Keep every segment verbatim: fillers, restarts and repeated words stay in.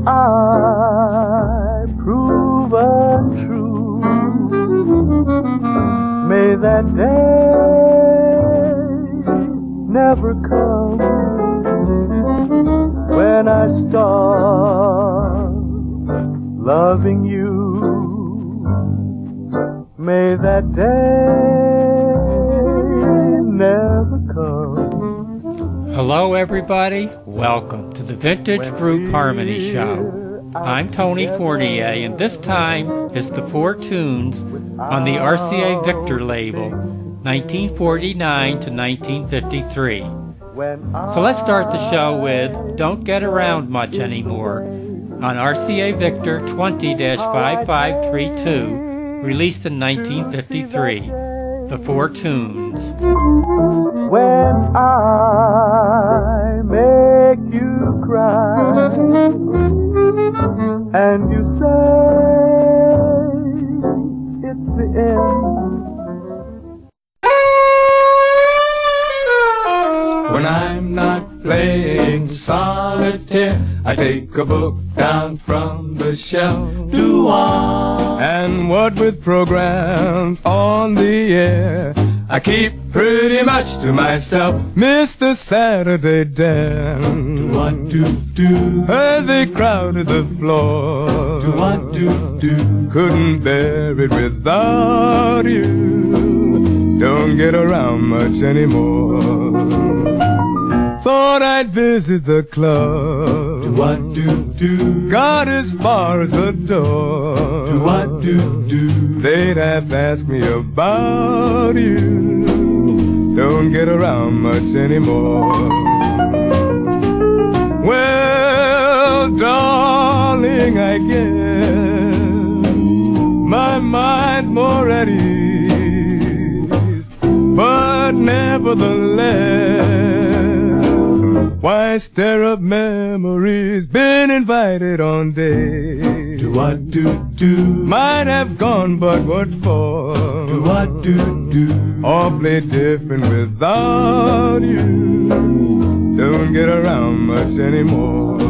I prove untrue, may that day never come when I start loving you. May that day never come. Hello everybody, welcome to the Vintage Group Harmony Show. I'm Tony Fournier, and this time is the four tunes on the R C A Victor label, nineteen forty-nine to nineteen fifty-three. So let's start the show with Don't Get Around Much Anymore on R C A Victor twenty dash five five three two, released in nineteen fifty-three. The Four Tunes. When I make you cry and you say it's the end, when I'm not playing solitaire, I take a book down from the shelf. Do on. And what with programs on the air, I keep pretty much to myself. Mister Saturday Dan. Do what do do. Hey, they crowded the floor. Do what do do. Couldn't bear it without you. Don't get around much anymore. Thought I'd visit the club. Do what do do. Got as far as the door. Do what do do. They'd have asked me about you. Don't get around much anymore. Well, darling, I guess my mind's more at ease, but nevertheless, why stir up memories? Been invited on days. Do what do do. Might have gone, but what for? Do what do do. Awfully different without you. Don't get around much anymore.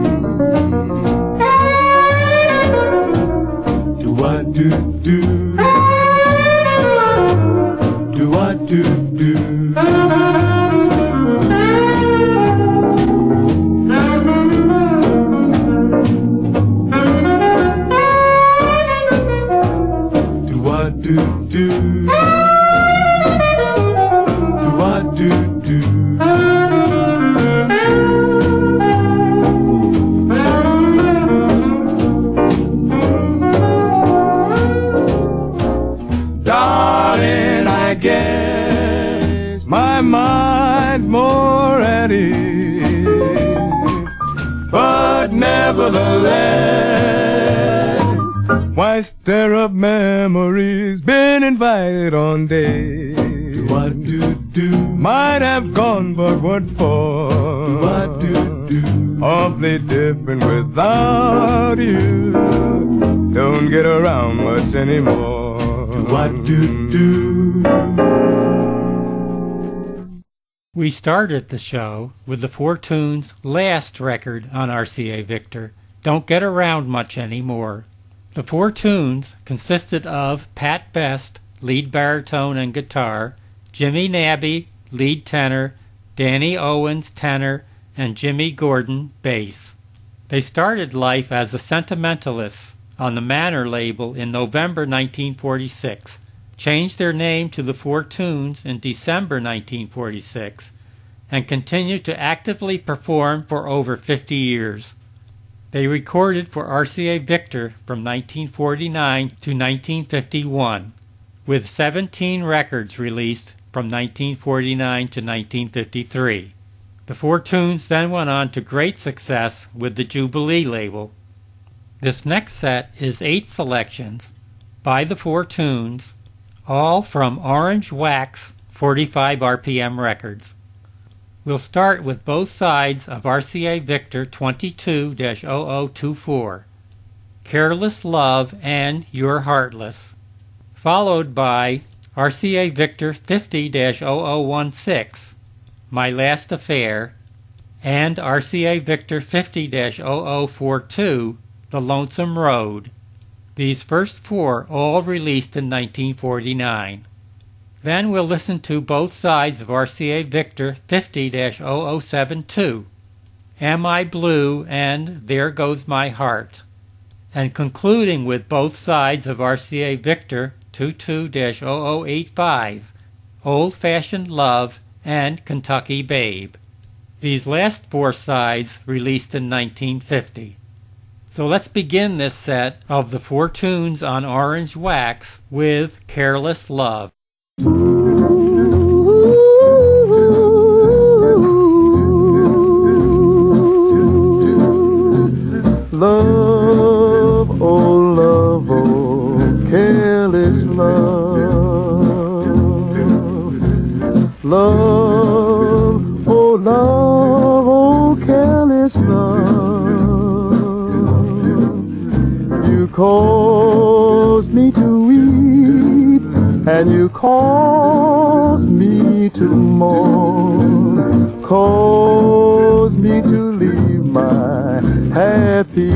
Do what do do. Do what do do. Do do. Do what do do. Darling, I guess my mind's more at ease, but nevertheless, why stir up memories? Been invited on days. Do what do do. Might have gone, but what for? Do what do do. Awfully different without you. Don't get around much anymore. Do what do do. We started the show with the Four Tunes' last record on R C A Victor, Don't Get Around Much Anymore. The Four Tunes consisted of Pat Best, lead baritone and guitar, Jimmy Nabby, lead tenor, Danny Owens, tenor, and Jimmy Gordon, bass. They started life as the Sentimentalists on the Manor label in November nineteen forty-six, changed their name to the Four Tunes in December nineteen forty-six, and continued to actively perform for over fifty years. They recorded for R C A Victor from nineteen forty-nine to nineteen fifty-one, with seventeen records released from nineteen forty-nine to nineteen fifty-three. The Four Tunes then went on to great success with the Jubilee label. This next set is eight selections by the Four Tunes, all from Orange Wax forty-five R P M records. We'll start with both sides of R C A Victor twenty-two dash zero zero two four, Careless Love and You're Heartless, followed by R C A Victor fifty dash zero zero one six, My Last Affair, and R C A Victor fifty dash zero zero four two, The Lonesome Road. These first four all released in nineteen forty-nine. Then we'll listen to both sides of R C A Victor fifty dash zero zero seven two, Am I Blue and There Goes My Heart, and concluding with both sides of R C A Victor twenty-two dash zero zero eight five, Old Fashioned Love and Kentucky Babe. These last four sides released in nineteen fifty. So let's begin this set of the four tunes on Orange Wax with Careless Love. Love, oh love, oh careless love. Love, oh love, oh careless love. You cause me to weep, and you cause me to mourn, cause me to leave my happy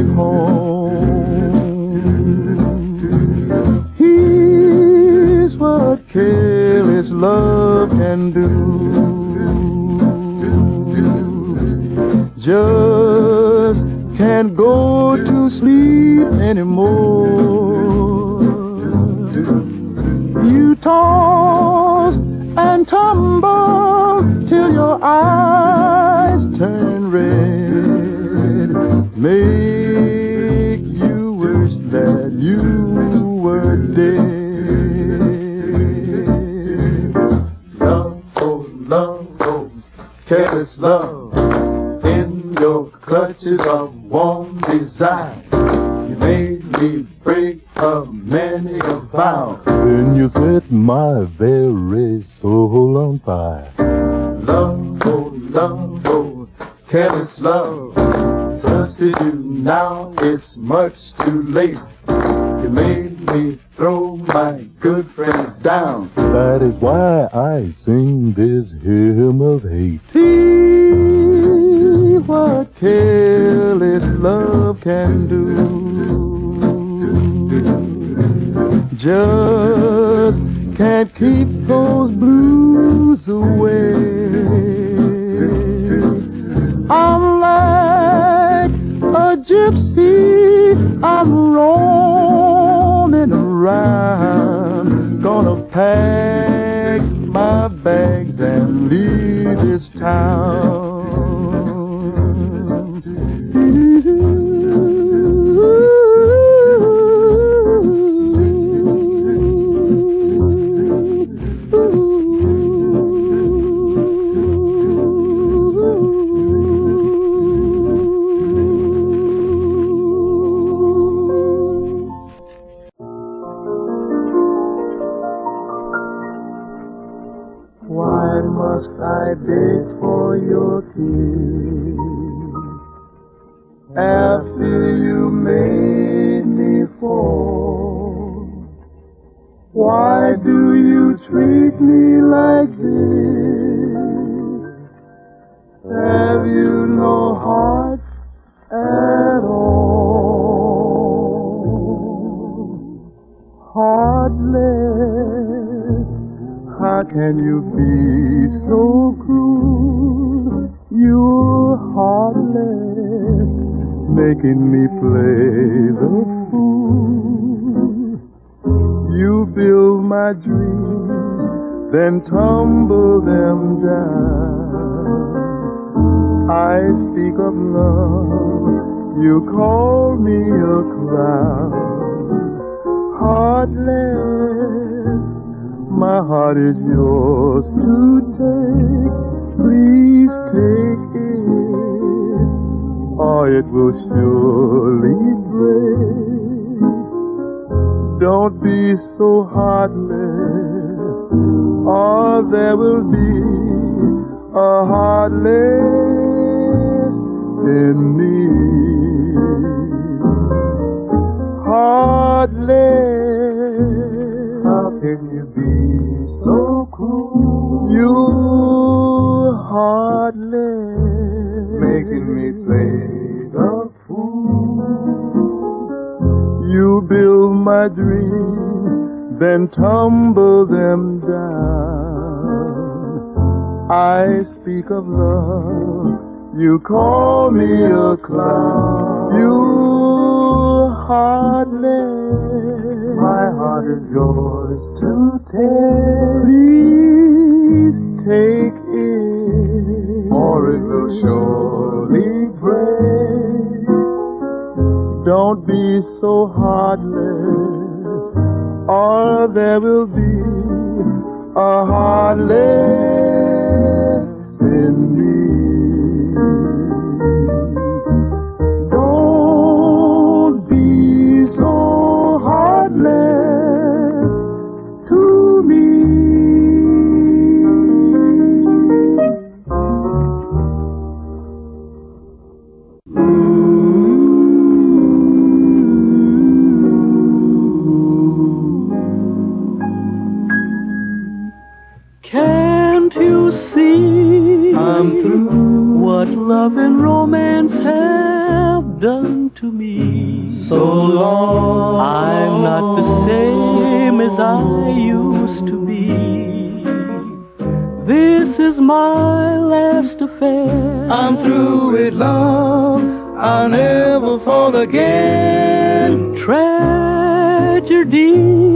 home. Here's what careless love can do. Just can't go to sleep anymore. You toss and tumble till your eyes turn red, make you wish that you were dead. Love, oh love, oh careless love, in your clutches of warm desire, you made me break a many a vow. Then you set my very soul on fire. Love, oh love, oh careless love, trusted you, now it's much too late. You made me throw my good friends down. That is why I sing this hymn of hate. See what careless love can do. Just can't keep those blues away. I'm like a gypsy, I'm roaming around, gonna pack my bags and leave this town. Why must I beg for your kiss after you made me fall? Why do you treat me like this? Have you no heart at all? Heartless, how can you be so cruel? You're heartless, making me play the fool. You build my dreams, then tumble them down. I speak of love, you call me a clown. Heartless, my heart is yours to take. Please take it, or it will surely break. Don't be so heartless, or there will be a heartless in me. Heartless, how can you be so cruel? You heartless, tumble them down. I speak of love, you call me a clown. You heartless, my heart is yours to take. Please take it, or it will surely break. Don't be so heartless, or there will be a heartless in me. Don't be so heartless to me. Can't you see I'm through what love and romance have done to me? so long. I'm not the same as I used to be. This is my last affair. I'm through with love, I'll never fall again. Tragedy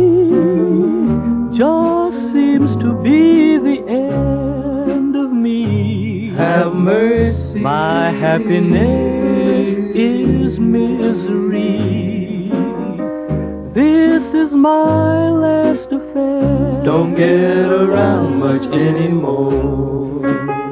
just seems to be the end of me. Have mercy, My happiness is misery. This is my last affair. don't get around much anymore.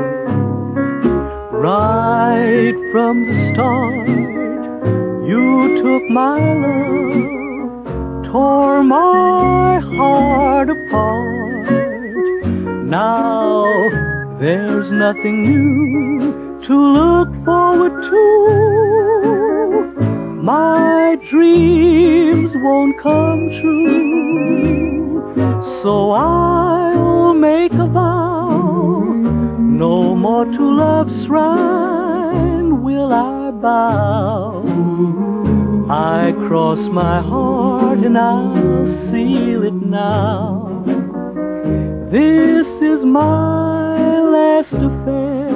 Right from the start, you took my love, tore my heart apart. Now there's nothing new to look forward to. My dreams won't come true, so I'll make a vow, no more to love's shrine will I bow. I cross my heart and I'll seal it now. This is my last affair.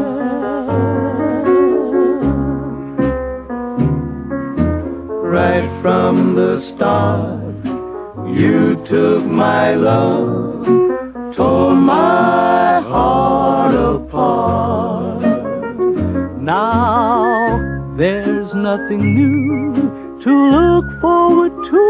Right from the start, you took my love, tore my heart apart. Now there's nothing new to look forward to.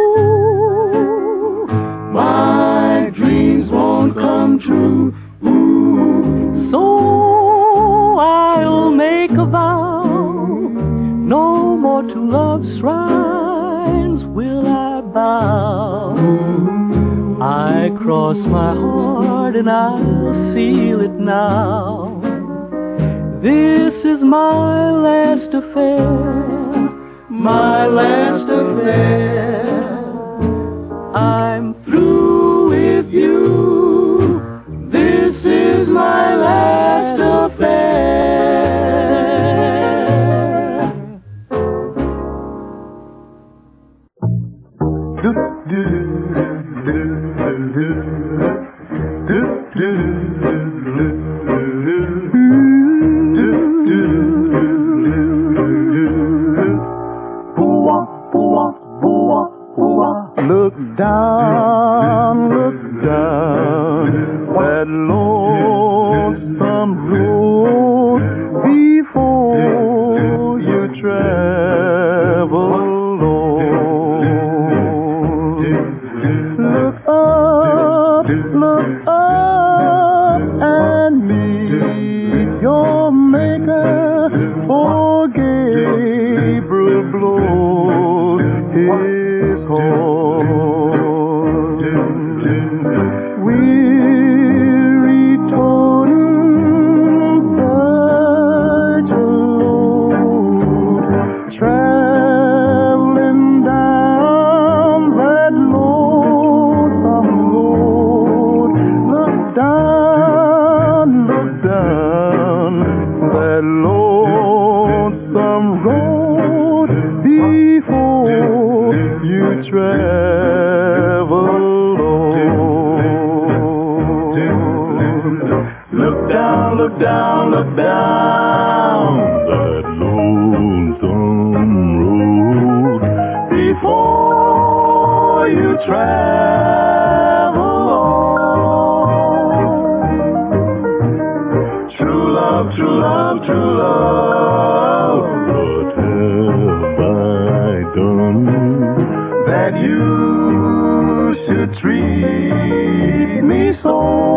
My dreams won't come true. Ooh. So I'll make a vow, no more to love's shrines will I bow. I cross my heart and I'll seal it now. This is my last affair, My last affair. I'm through with you. This is my last affair. Look down, look down that lonesome road before you travel alone. Look up, look up and meet your maker, for Gabriel blows his horn. Weary Look down, look down, look down that lonesome road before you travel on. True love, true love, true love, what have I done that you should treat me so?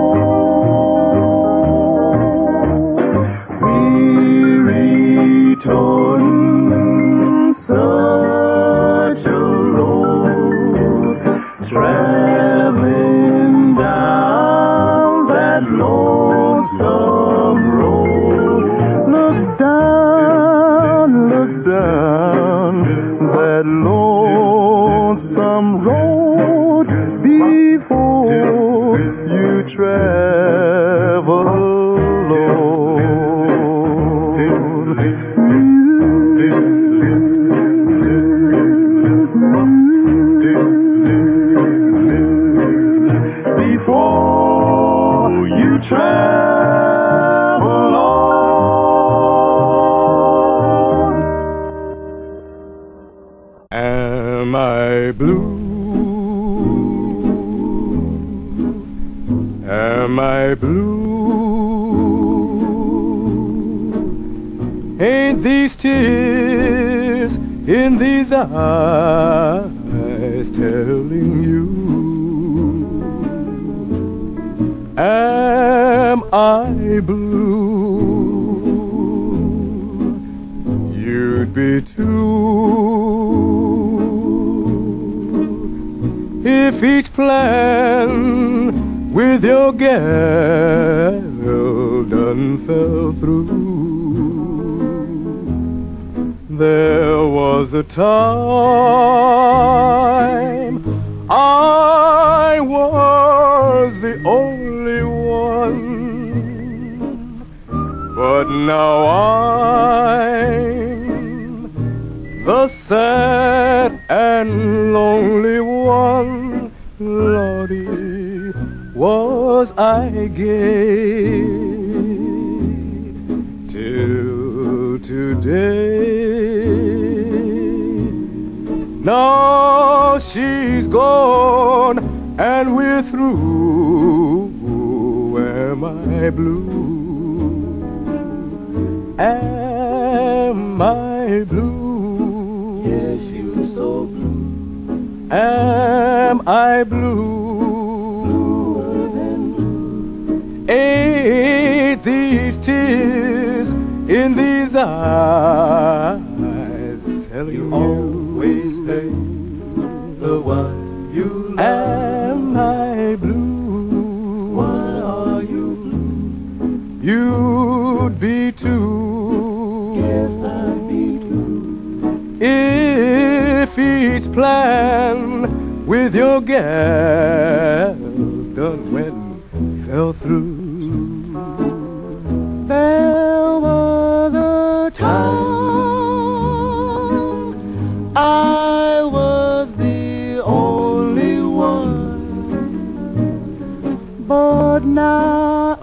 Such a road, traveling down that lonesome road. Look down, look down that lonesome road before you travel alone. Before you travel on. Am I blue? Am I blue? Ain't these tears in these eyes telling you? Am I blue? You'd be too if each plan with your gal done fell through. There was a time I was the only one, but now I'm the sad and lonely one. Lordy, was I gay till today? Now she's gone and we're through. Am I blue? Am I blue? Yes, you're so blue. Am I blue? Bluer than blue. Ain't these tears in these eyes telling You you? always say the one you love. Am I blue? Why are you blue? You'd be too. Yes, I'd be too. If each plan with your gal done went fell through. There was a time I was the only one, but now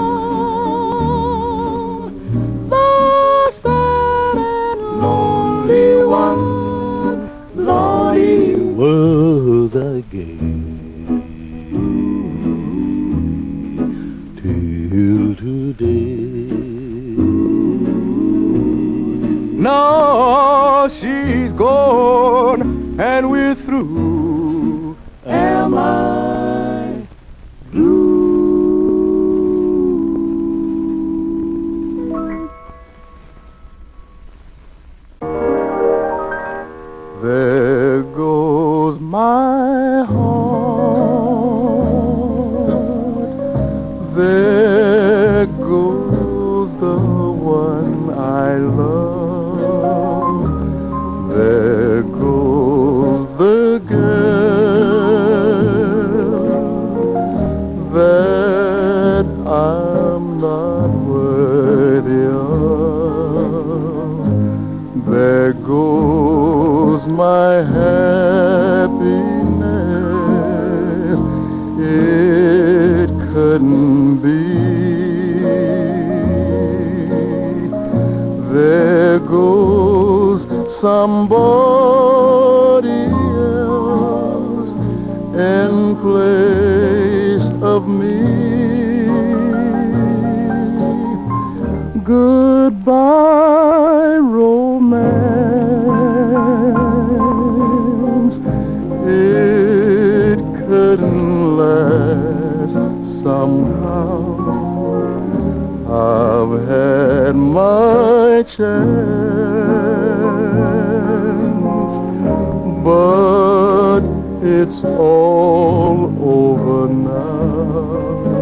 I'm the sad and lonely one. Lordy, was I gay till today? Now she's gone and we're through. Am I blue? There goes my heart. There goes the one I love. There goes the girl that I'm not worthy of. There goes my happiness. It couldn't be somebody else in place of me. Goodbye, romance. It couldn't last somehow. I've had my chance, but it's all over now.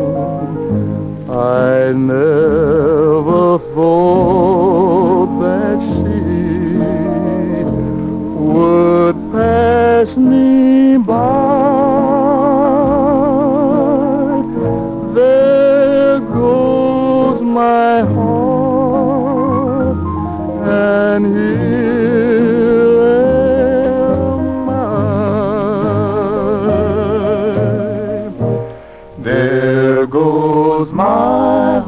I never thought that she would pass me by. There goes my heart, and here am I. There goes my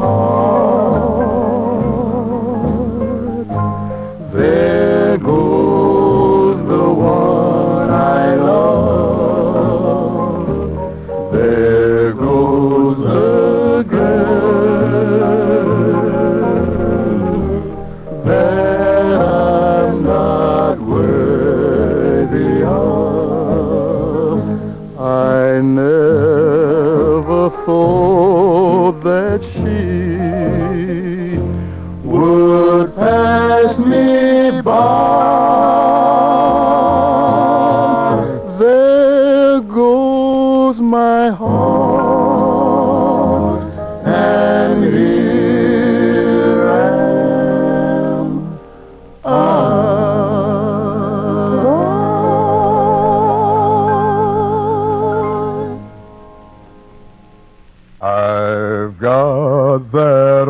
heart, there goes the one I love, there goes the girl that I'm not worthy of. I never thought that she would pass me by. There goes my heart, and here am I. I've got that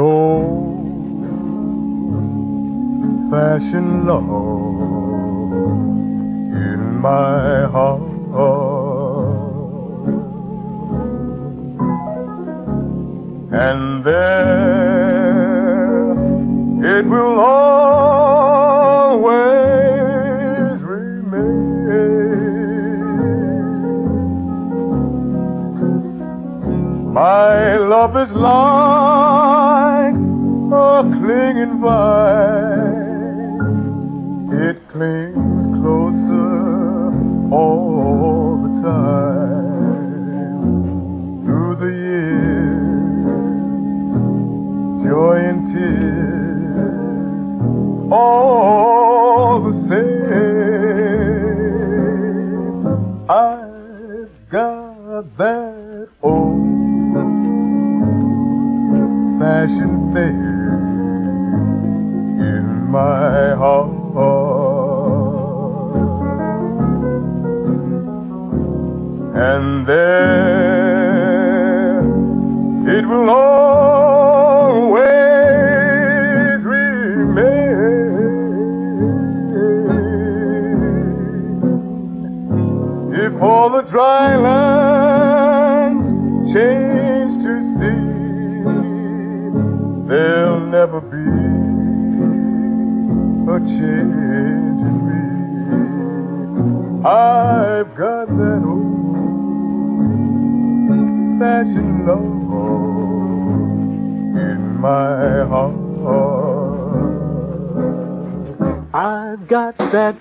old-fashioned love in my heart, and there it will always remain. My love is like a clinging vine. It clings closer all the time. Through the years, joy and tears, all the same. I've got that old-fashioned thing in my heart, and there it will always remain. If all the dry lands change to sea, there'll never be a change in me. I've got that old-fashioned love in my heart. I've got that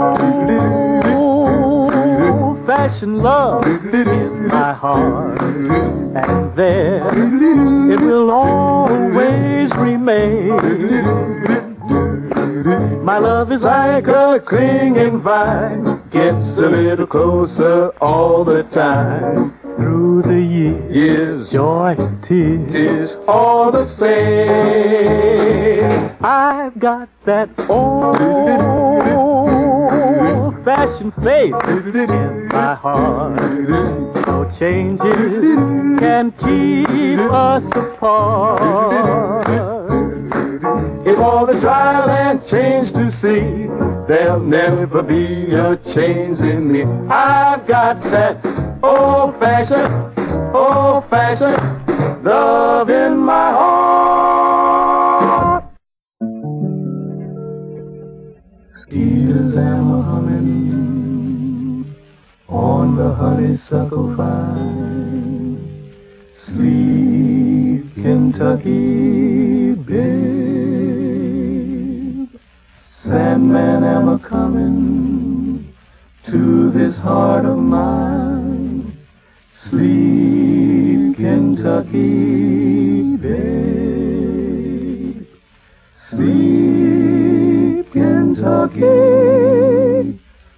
old-fashioned love in my heart, and there it will always remain. My love is like a clinging vine, gets a little closer all the time. Through the years, Years, joy and tears, is all the same. I've got that old-fashioned faith in my heart. No changes can keep us apart. If all the dry land change to sea, there'll never be a change in me. I've got that old-fashioned, old-fashioned love in my heart. Skeeters suckle fine. Sleep, Kentucky babe. Sandman, am a coming to this heart of mine. Sleep, Kentucky babe. Sleep, Kentucky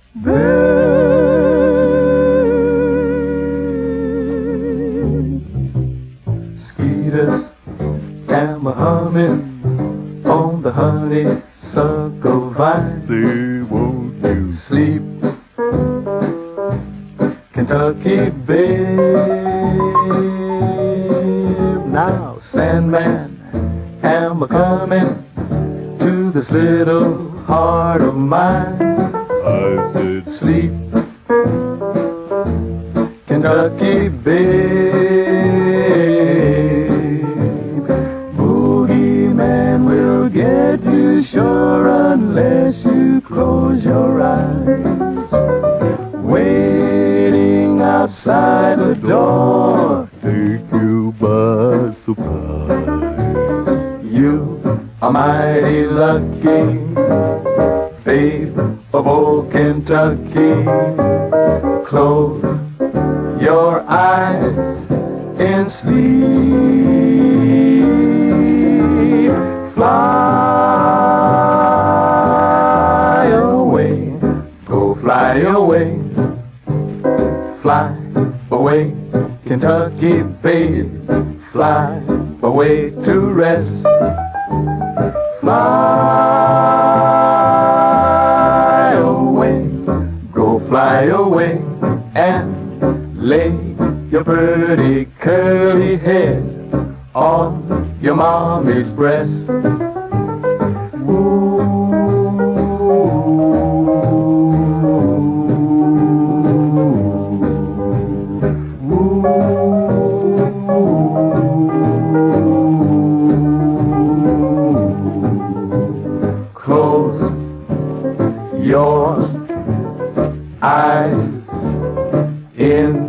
babe. Skeeters am a humming on the honeysuckle vine. Say, won't you Sleep, Kentucky babe. Now, Sandman, am a coming to this little heart of mine. I said, Sleep, Kentucky babe. Boogeyman will get you sure unless you close your eyes. Waiting outside the door, take you by surprise. you are mighty lucky, babe of old Kentucky. Close your eyes and sleep. Fly away, go fly away. Fly away, Kentucky babe. Fly away to rest. Fly away, go fly away and lay your pretty curly head on your mommy's breast. Close your eyes in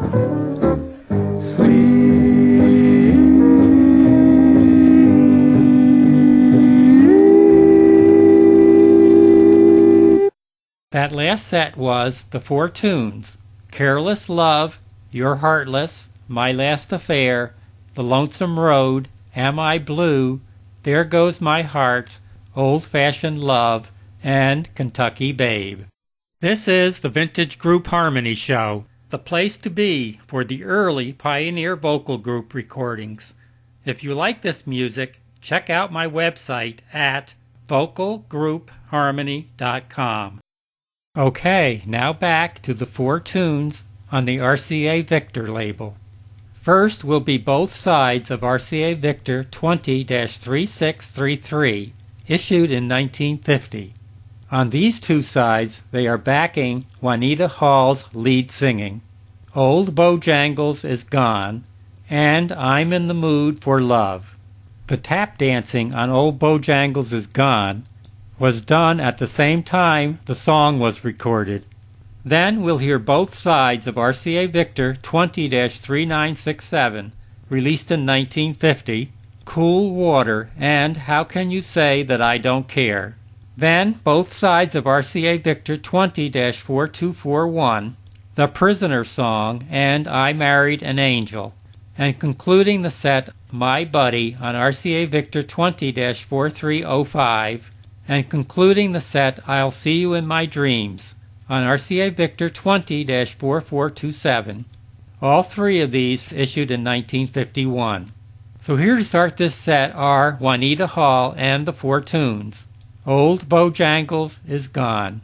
sleep. That last set was the Four Tunes: Careless Love, You're Heartless, My Last Affair, The Lonesome Road, Am I Blue, There Goes My Heart, Old-Fashioned Love, and Kentucky Babe. This is the Vintage Group Harmony Show, the place to be for the early Pioneer vocal group recordings. If you like this music, check out my website at vocal group harmony dot com. Okay, now back to the Four Tunes on the R C A Victor label. First will be both sides of R C A Victor twenty dash thirty-six thirty-three, issued in nineteen fifty. On these two sides, they are backing Juanita Hall's lead singing. Old Bojangles is Gone, and I'm in the Mood for Love. The tap dancing on Old Bojangles is Gone was done at the same time the song was recorded. Then we'll hear both sides of R C A Victor twenty dash thirty-nine sixty-seven, released in nineteen fifty, Cool Water, and How Can You Say That I Don't Care. Then both sides of R C A Victor twenty dash forty-two forty-one, The Prisoner Song, and I Married an Angel. And concluding the set, My Buddy on R C A Victor twenty dash forty-three oh five, and concluding the set, I'll See You in My Dreams on R C A Victor twenty dash forty-four twenty-seven. All three of these issued in nineteen fifty-one. So here to start this set are Juanita Hall and the Four Tunes. Old Bojangles is Gone.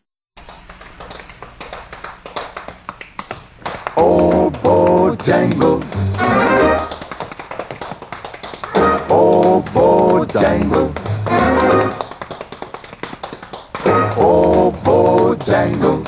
Old Bojangles, old Bojangles, old Bojangles,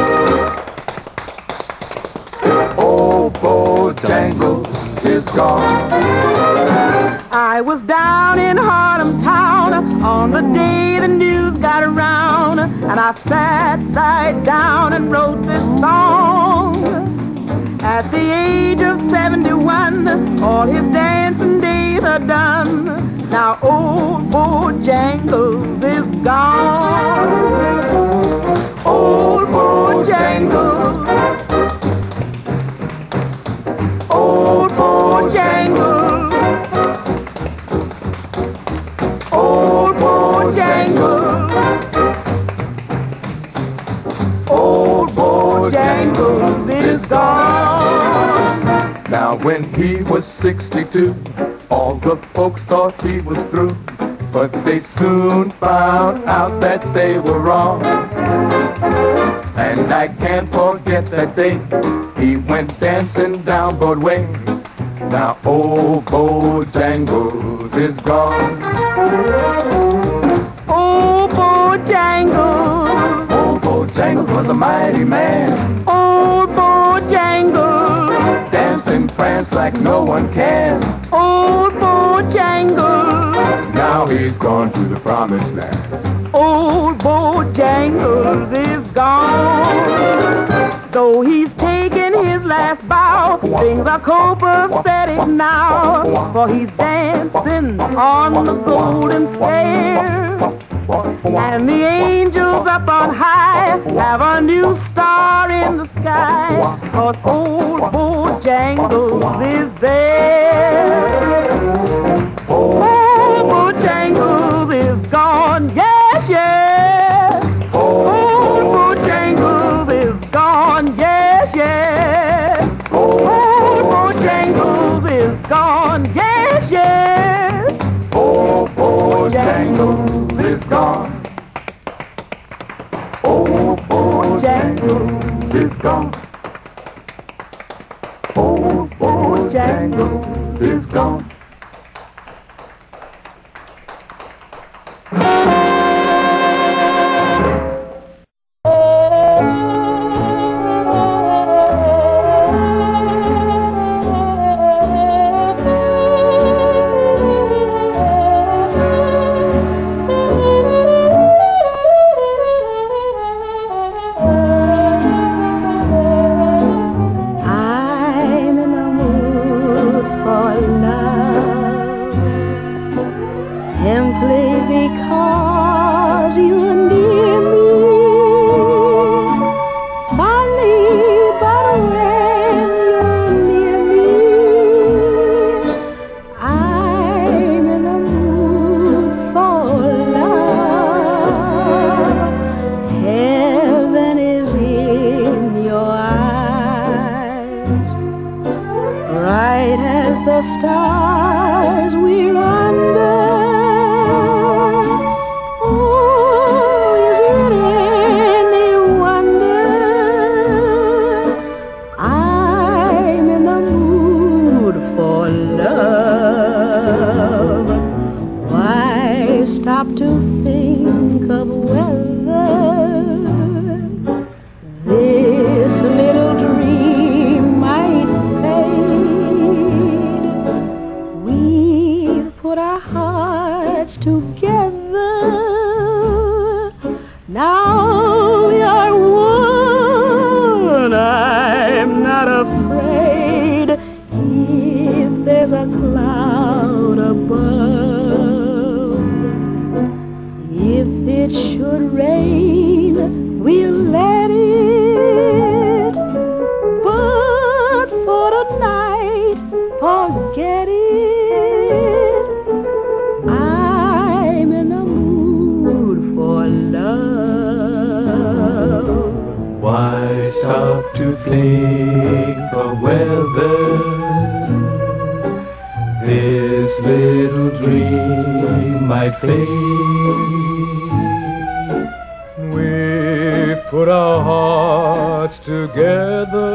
old Bojangles is gone. I was down in Harlem town on the day the news got around, and I sat right down and wrote this song. At the age of seventy-one, all his dancing days are done. Now old Bojangles is gone. Old Bojangles. Old Bojangles. Old Bojangles. Old Bojangles is gone. Now when he was sixty-two, all the folks thought he was through, but they soon found out that they were wrong. And I can't forget that day he went dancing down Broadway. Now old Bojangles is gone. Old Bojangles. Old Bojangles was a mighty man. Old Bojangles. Danced and pranced like no one can. Old Bojangles. Now he's gone to the promised land. Old Bojangles is gone. Though he's taken his last bow, things are copacetic now. For he's dancing on the golden stair. And the angels up on high have a new star in the sky. 'Cause old Bojangles is there. Old Bojangles is gone, yes, yes. Old Bojangles is gone, yes, yes. Old Bojangles is gone, yes, yes. Old Bojangles is gone. Old Bojangles is gone. Old Bojangles is gone. I'm in the mood for love, simply because you're near me. Funny, but when you're near me, I'm in the mood for love. Heaven is in your eyes, bright as the stars we're under. Oh, is it any wonder I'm in the mood for love? Why stop to think of weather? This little dream might fade. We've put our hearts together. Now we are one. I'm not afraid if there's a cloud above. If it should rain, we'll let it. But for tonight, forget it. I'm in the mood for love. Why stop to think of weather? This little dream might fade. We put our hearts together.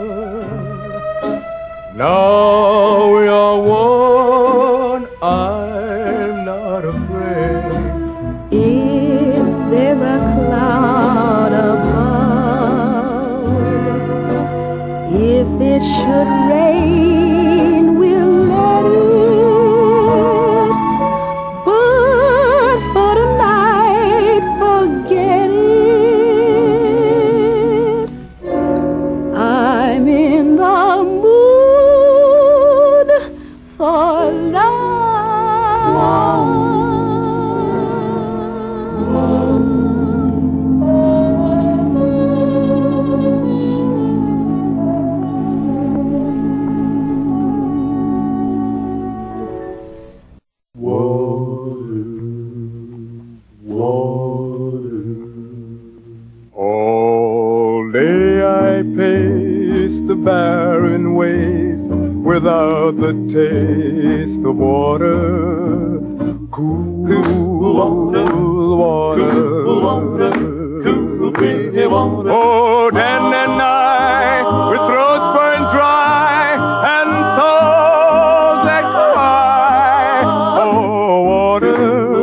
Now we are one. I'm not afraid. If there's a cloud above, if it should rain, we'll let it. But for tonight, forget it. I'm in the Water, water. All day I pace the barren waste without the taste of water. Cool, Cool water, water. cool water, cool clear water. Oh, Dan and I, with throats burned dry and souls that cry. Oh, water,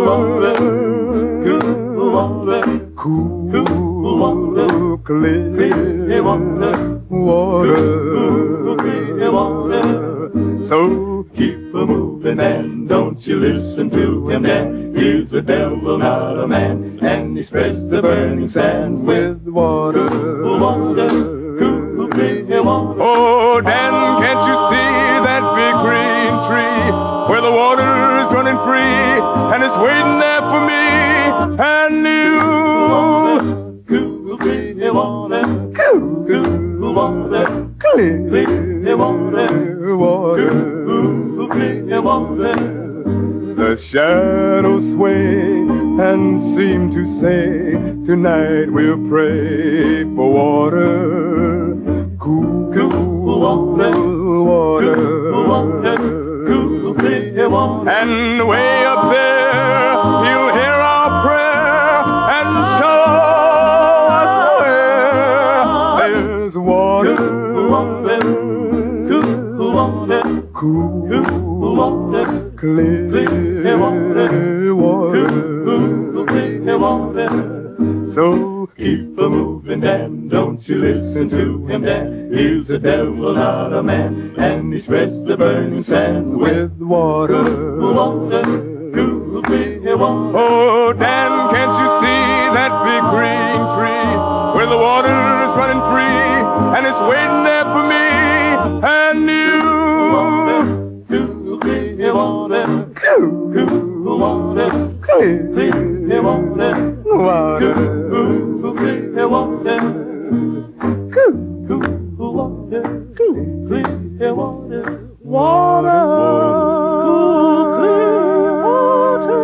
Cool water, cool, cool water, clear clear water, water. cool clear water. So Keep a moving, man, don't you listen to him, Dan. He's the devil, not a man, and he spreads the burning sands with with water. cool water, cool clear water. Oh, Dan, can't you see that big green tree where the water is running free and it's waiting there for me and you? Cool clear water, cool water, Clear clear water, water. cool clear water. The shadows sway and seem to say, tonight we'll pray for water. Cool, Cool water, water. cool water, cool clear water. And way up there, he'll hear our prayer and show us where there's water. Cool water, cool water, Cool, cool water, clear clear water. water. cool clear water. So Keep a moving, Dan, don't you listen to him, Dan. He's a devil, not a man, and he spreads the burning sands with with water. cool water, cool clear water. Oh, Dan, can't you see that big green tree where the water is running free and it's waiting there for me and you? Cool clear water, Cool, cool water, clear clear water, water. cool clear water, Cool, cool water, clear. clear water. Water, cool, clear water.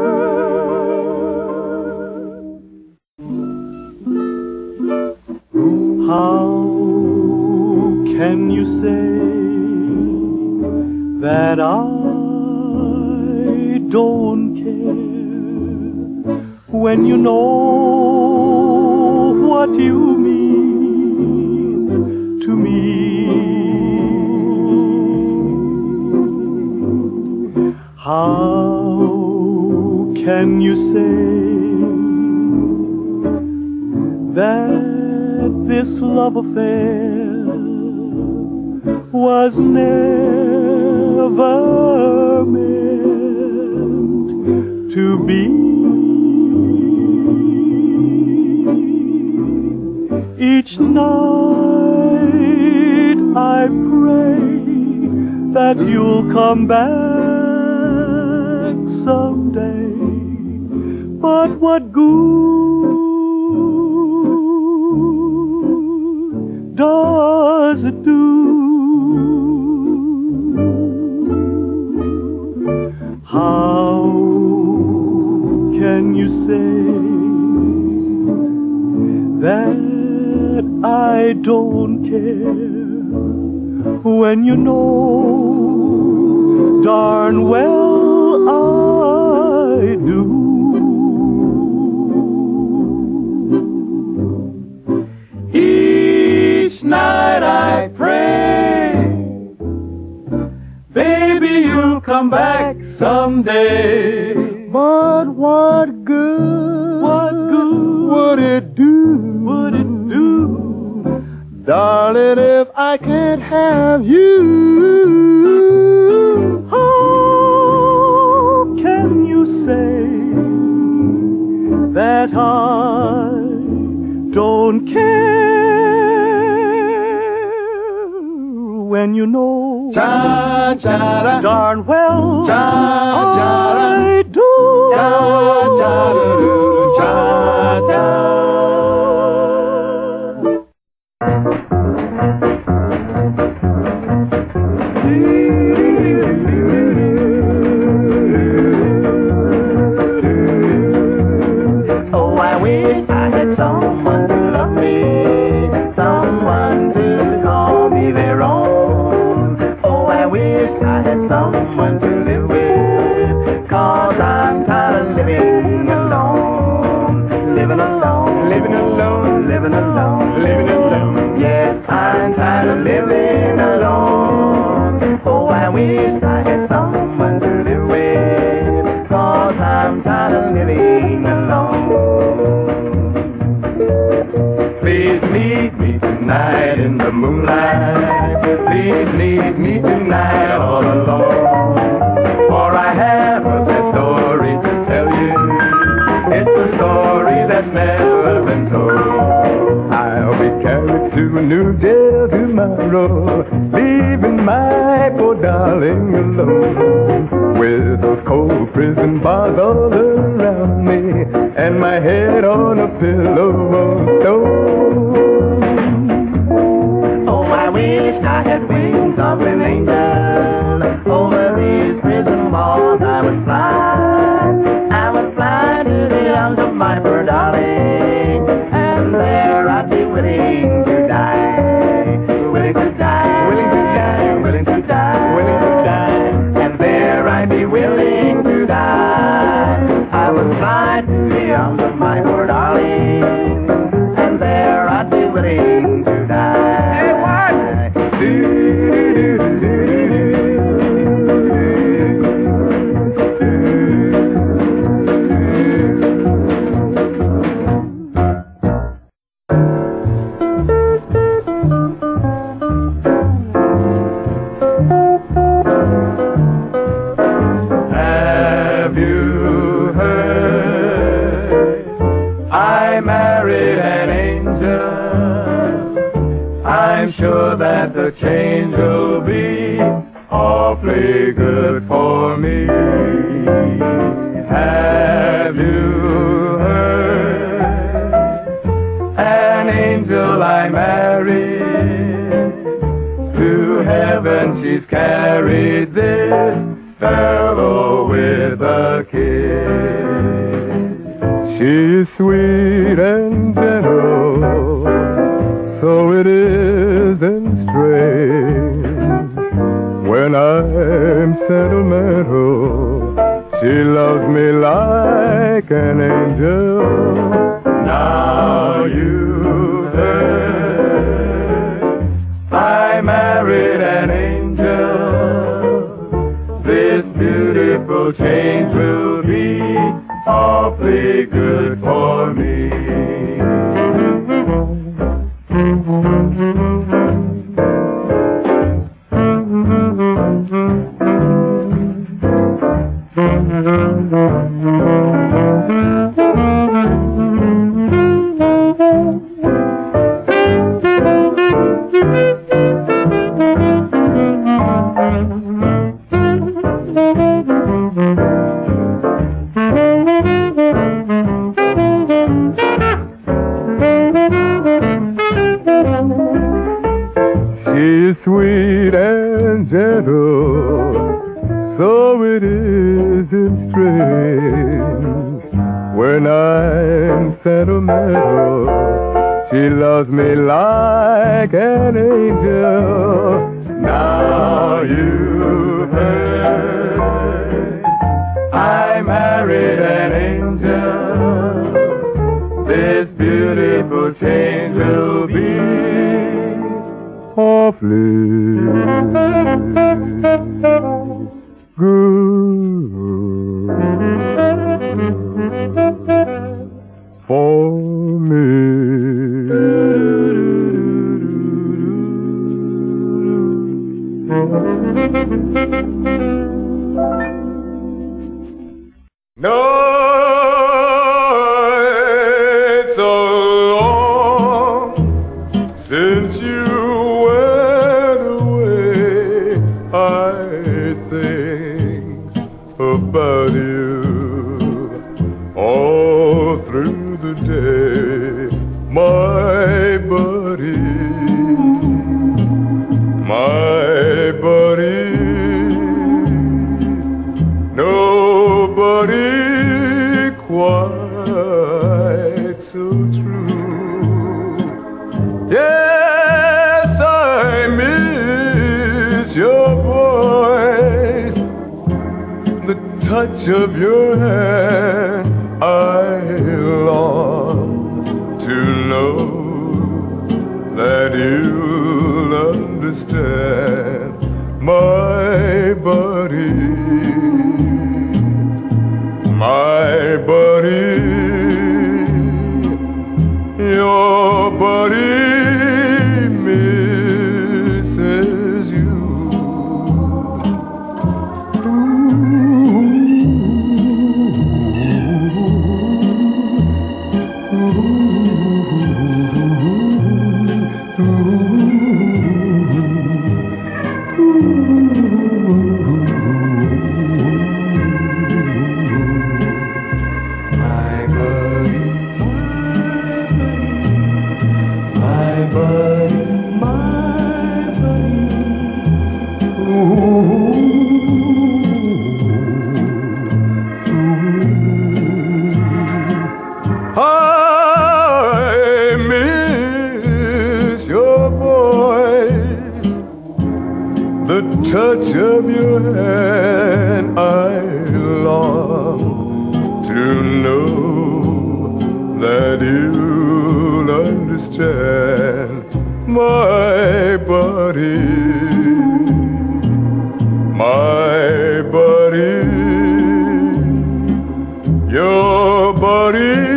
How can you say that I don't care when you know what you mean to me? How can you say that this love affair was never meant to be? Each night I pray that you'll come back someday, but what good does it do? How can you say that I don't care when you know darn well I do? Each night I pray, baby, you'll come back someday. But what good? What good would it do? would it do? Darling, if I can't have you. How can you say that I don't care when you know Cha cha da, darn well cha cha da, I do? cha cha da, cha cha. the moonlight. Please leave me tonight all alone, for I have a sad story to tell you. It's a story that's never been told. I'll be carried to a new jail tomorrow, leaving my poor darling alone, with those cold prison bars all around me, and my head on a pillow of stone. Oh, I wish I had wings of an angel. Over these prison walls I would fly. I would fly to the arms of my poor darling, and there I'd be willing to die. Willing to die, willing to die, willing to die, willing to die, and there I'd be willing to die. I would fly to the arms of my poor darling, and there I'd be willing to die. Hey, what? Do, do, do, do, do, do. I'm sure that the change will be awfully good for me. Have you heard? An angel I married, to heaven she's carried this fellow with a kiss. She's sweet and gentle, so it isn't strange when I'm sentimental. She loves me like an angel. Now you've heard I married an angel. This beautiful change will be awfully good for me. She's sweet and gentle, so it isn't strange when I'm sentimental. She loves me like an angel. Now you've heard I married an angel. This beautiful change will be awfully good for me. No, it's so long since you about you all through the day, my buddy, my buddy. Nobody quite so true. Yes, I miss your voice, the touch of your hand. I long to know that you'll understand, my buddy, my buddy. Your buddy, me. touch of your hand. I long to know that you'll understand my body, my body, your body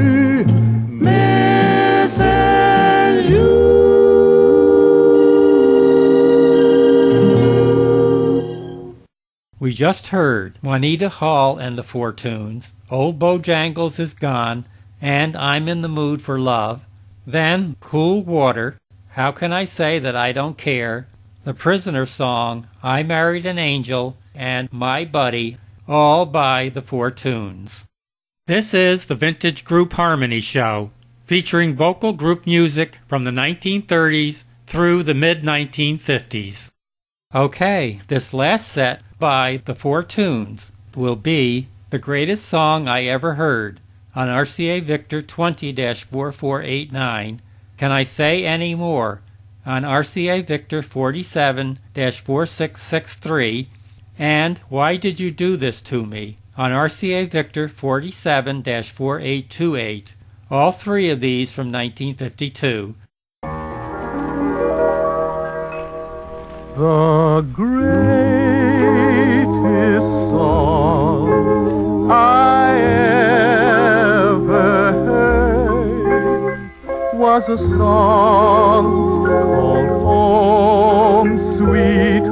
misses you. We just heard Juanita Hall and the Four Tunes, Old Bojangles Is Gone, and I'm in the Mood for Love, then Cool Water, How Can I Say That I Don't Care, The Prisoner Song, I Married an Angel, and My Buddy, all by the Four Tunes. This is the Vintage Group Harmony Show, featuring vocal group music from the nineteen thirties through the mid nineteen fifties. Okay, this last set by the Four Tunes will be The Greatest Song I Ever Heard on R C A Victor twenty dash four four eight nine, Can I Say Any More on R C A Victor forty-seven dash four six six three, and Why Did You Do This To Me on R C A Victor forty-seven dash four eight two eight, all three of these from nineteen fifty-two. The greatest song I ever heard was a song called Home Sweet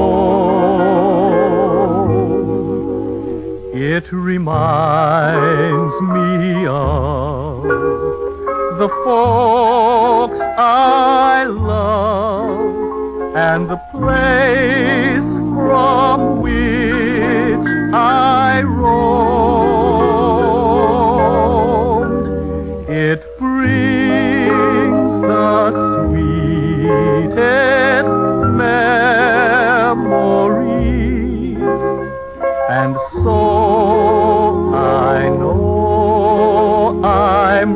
Home. It reminds me of the folks I love and the place from which I roamed. It brings the sweetest memories, and so I know I'm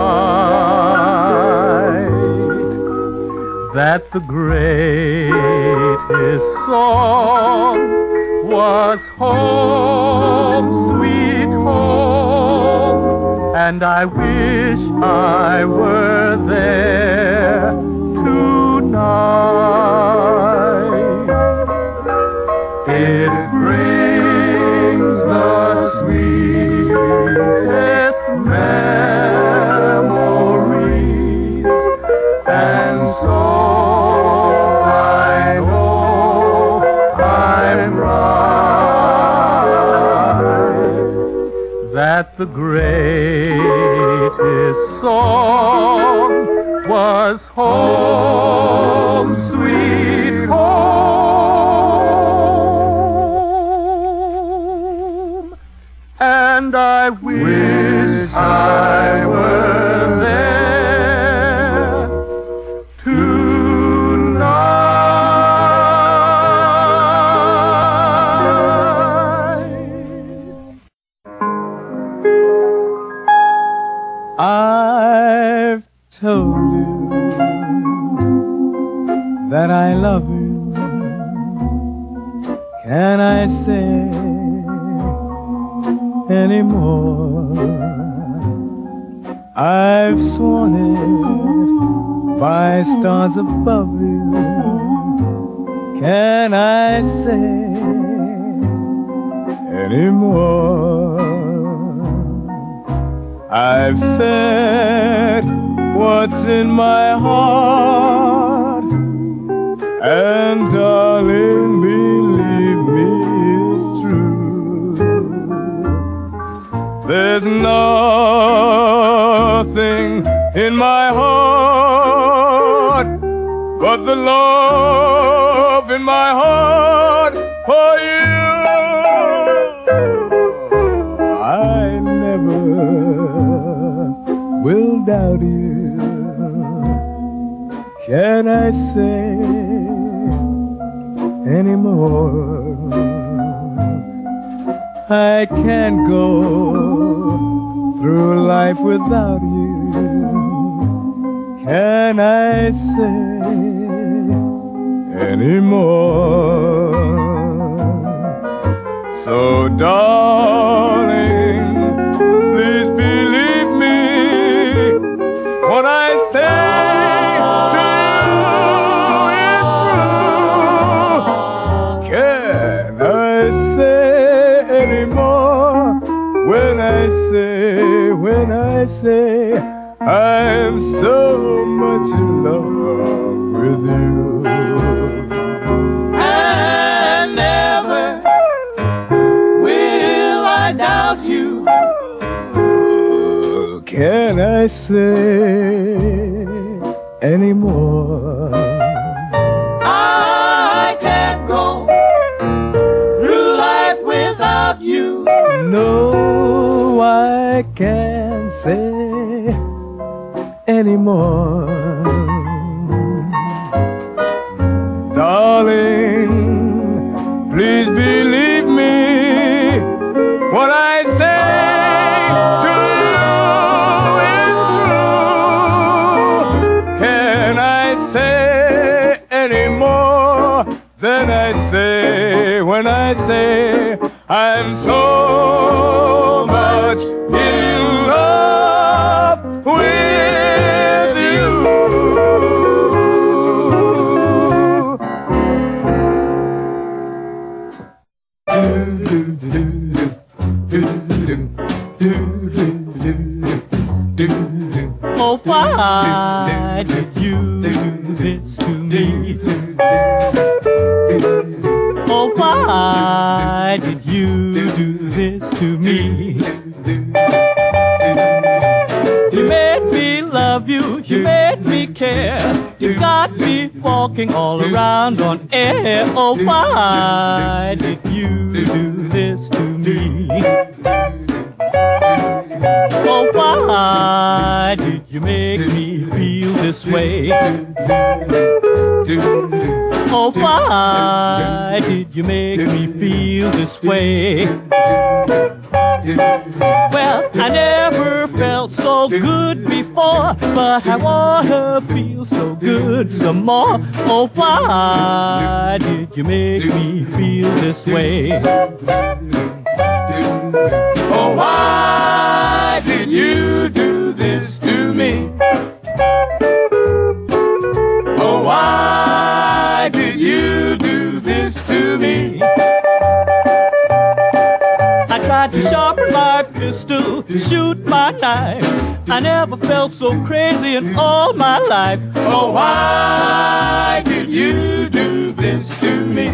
right, that the greatest song was Home Sweet Home, and I wish I were there tonight. It brings the sweetest memories, and so I know I'm right, that the greatest song was Home Sweet Home, and I wish I were there tonight. I've told you that I love you. Can I say any more? I've sworn it by stars above you. Can I say any more? I've said what's in my heart, and darling, believe me, it's true. There's nothing in my heart but the love in my heart for you. I never will doubt you. Can I say any more? I can't go through life without you. Can I say anymore. So darling, please believe me when I say to you it's true. Can I say anymore when I say, when I say I'm so much in love with you? And never will I doubt you. Can I say anymore? I can't go through life without you. No, I can't say anymore. Darling, please believe me when I say to you it's true. Can I say any more than I say when I say I'm so much in love with you? Oh, why did you do this to me? Oh, why did you do this to me? You made me love you, you made me care. You got me walking all around on air. Oh, why did you do this to me? Oh, why did you make me feel this way? Oh, why did you make me feel this way? Well, I never felt so good before, but I wanna feel so good some more. Oh, why did you make me feel this way? Oh, why did you do this to me? Oh, why did you do this to me? I tried to sharpen my pistol, shoot my knife. I never felt so crazy in all my life. Oh, why did you do this to me?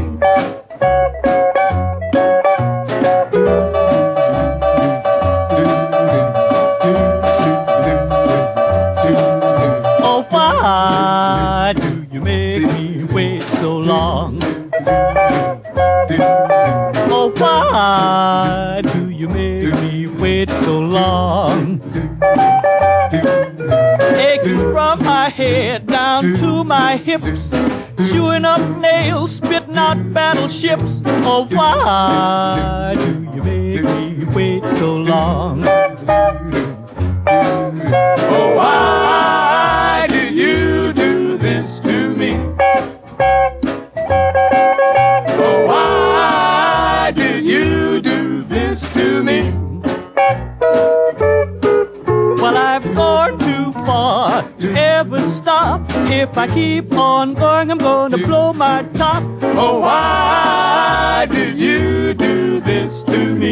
Oh, why do you make me wait so long? Oh, why do you make me wait so long? Aching from my head down to my hips, chewing up nails, spitting out battleships. Oh, why do you make me wait so long? Oh, why did you do this to me? Oh, why did you do this to me? Well, I've gone too far to ever stop. If I keep on going, I'm gonna blow my top. Oh, why did you do this to me?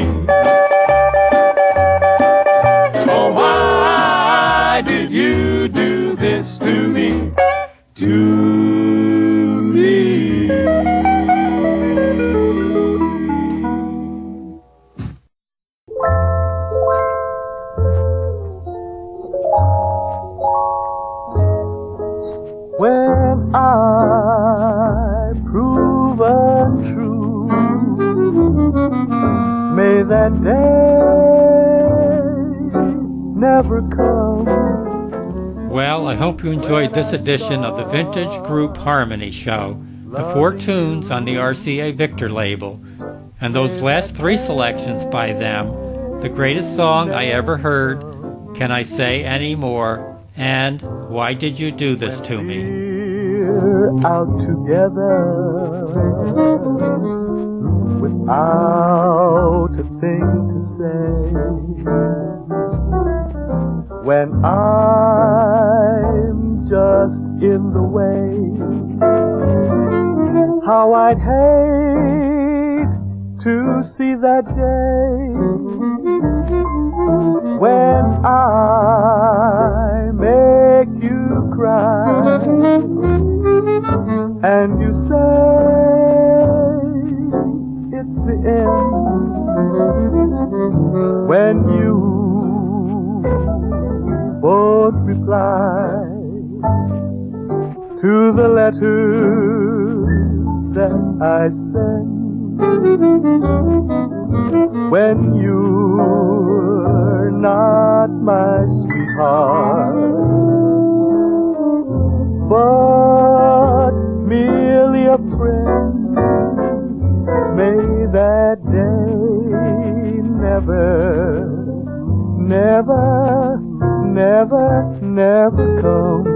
Oh, why did you do this to me? To me. When I prove untrue, may that day never come. Well, I hope you enjoyed this edition of the Vintage Group Harmony Show, the four tunes on the R C A Victor label, and those last three selections by them, The Greatest Song I Ever Heard, Can I Say Any More, and Why Did You Do This to Me? we're out together without a thing to say. When I'm just in the way, how I'd hate to see that day when I make you cry and you say it's the end. When you both reply to the letters that I send. When you're not my sweetheart, but merely a friend, may that day never, never, never, never come.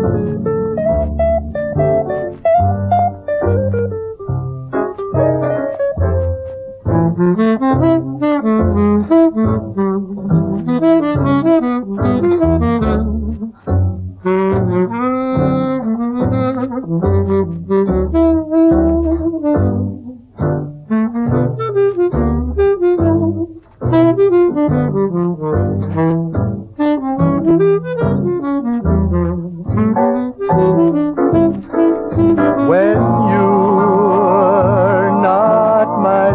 When you're not my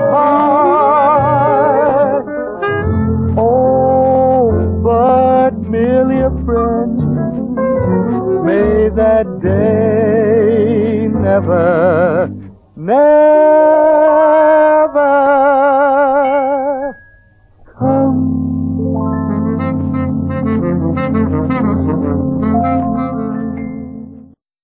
sweetheart, oh, but merely a friend, may that day never, never